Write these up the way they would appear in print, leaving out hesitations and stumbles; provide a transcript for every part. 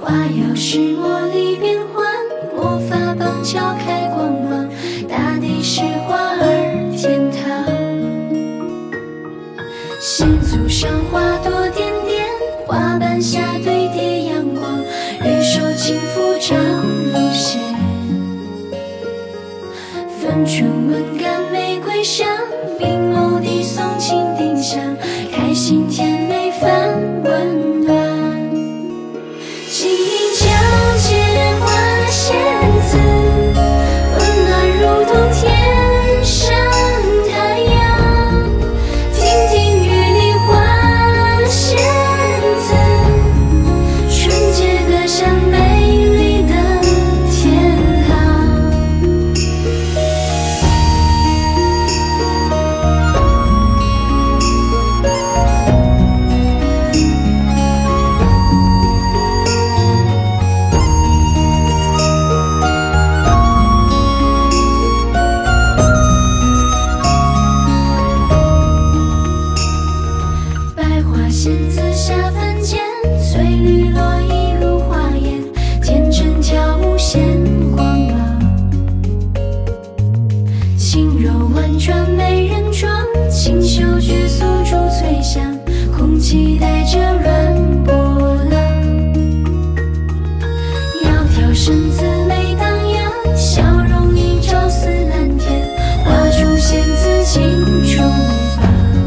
花药石茉莉变幻，魔法棒敲开光芒，大地是花儿天堂。石柱上花朵点点，花瓣下堆叠阳光，玉手轻抚着路线。粉唇吻干玫瑰香，冰眸地送蜻蜓香，开心甜美泛温暖。轻盈皎洁花仙子，温暖如同天上太阳。亭亭玉立花仙子，纯洁的像美丽的天堂。仙子下凡间，翠绿落衣如花颜，天真跳舞现光芒。轻柔婉转美人妆，清秀绝素竹翠香，空气带着软波浪。窈窕身姿美荡漾，笑容映照似蓝天，画出仙子镜中房。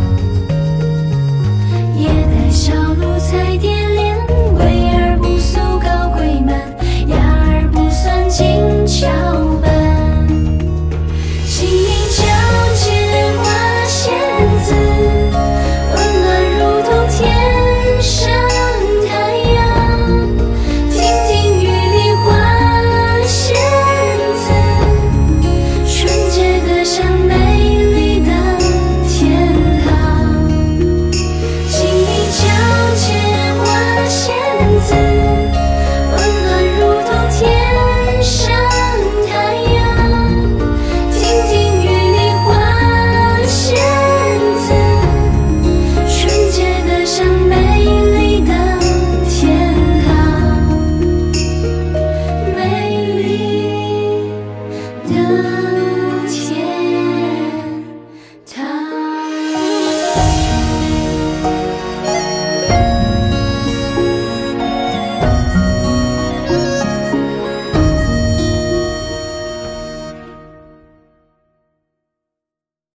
夜带小路彩蝶恋，巍而不俗高贵满，雅而不酸精巧般。轻盈皎洁花仙子，温暖如同天上太阳。亭亭玉立花仙子，纯洁的像美丽的天堂。轻盈皎洁花仙子，温暖如同天上太阳。亭亭玉立花仙子，纯洁的像美丽的天堂，美丽的